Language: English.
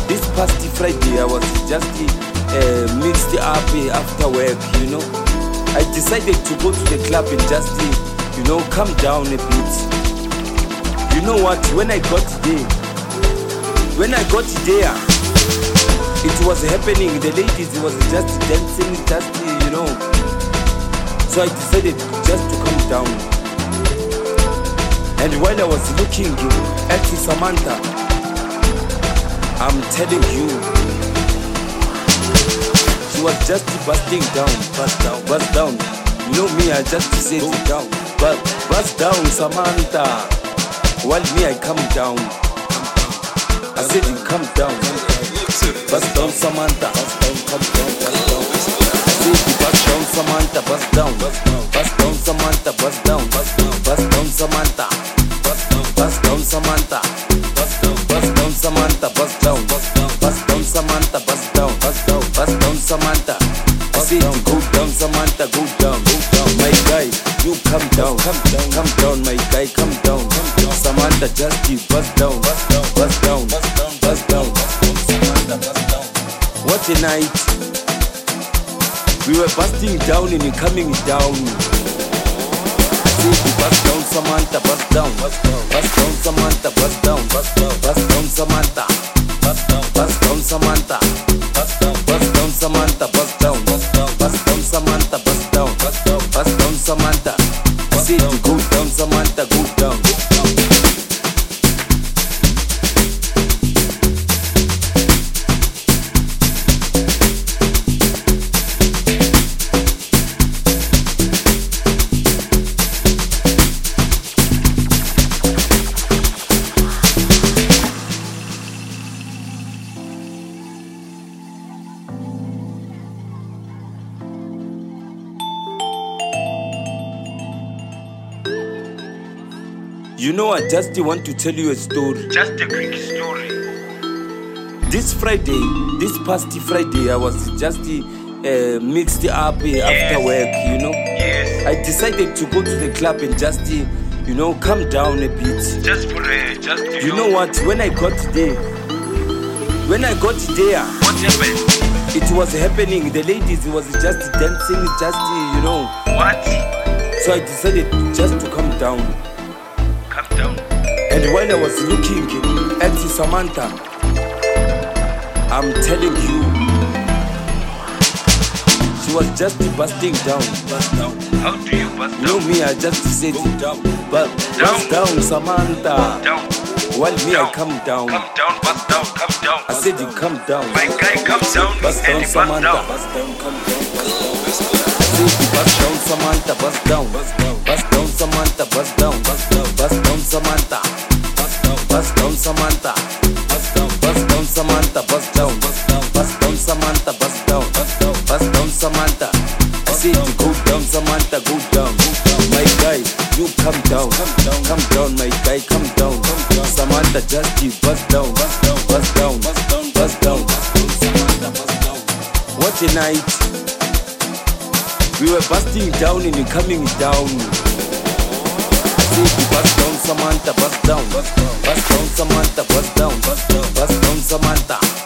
This past Friday I was just mixed up after work, you know. I decided to go to the club and just, calm down a bit. You know what, when I got there, it was happening. The ladies was just dancing, So I decided just to calm down. And while I was looking at Samantha, I'm telling you, she was just busting down, bust down. You know me, I just said it down, bust down, Samantha. While me, I come down. I said you come down, bust down, Samantha. Come down. I said you bust down, Samantha, bust down, Samantha, bust down, Samantha, bust down, Samantha. Samantha, bust down, Samantha, bust down, Samantha. I said you go down, Samantha, go down, my guy, you come down, my guy, come down. Samantha, just you bust down. What a night! We were busting down and coming down. I said you bust down, Samantha, bust down, Samantha, bust down, Samantha, bust down, Samantha, Samantha, bust down, Samantha, bust down, Samantha. I said you go down, Samantha, go down. You know, I just want to tell you a story. Just a quick story. This past Friday, I was just mixed up after work, you know. Yes. I decided to go to the club and just, calm down a bit. Just to You know what? When I got there, what happened? it was happening. The ladies was just dancing, What? So I decided just to calm down. Calm down. And while I was looking at Samantha, I'm telling you, she was just busting down. How do you bust You know down? me, I just said it down. Bust down, Samantha. Down. While me, I come down. Come down, bust down, come down. I said you come down. My guy, come down. Bust And down, he bust Samantha. down. Bust down, come down. I said you bust down, Samantha. Bust down. Bust down, Samantha. Bust down. Bust down, Samantha. Bust down, Samantha. Bust down, Samantha. Bust down. Bust down, Samantha. Bust down. Bust down, Samantha. I said you go down, Samantha. Go down. My guy, you come down. Come down, my guy. Come down. Samantha, just you bust down. Bust down. Bust down. What a night! We were busting down and coming down. I said you bust down, Samantha, bust down, Samantha, bust down, Samantha.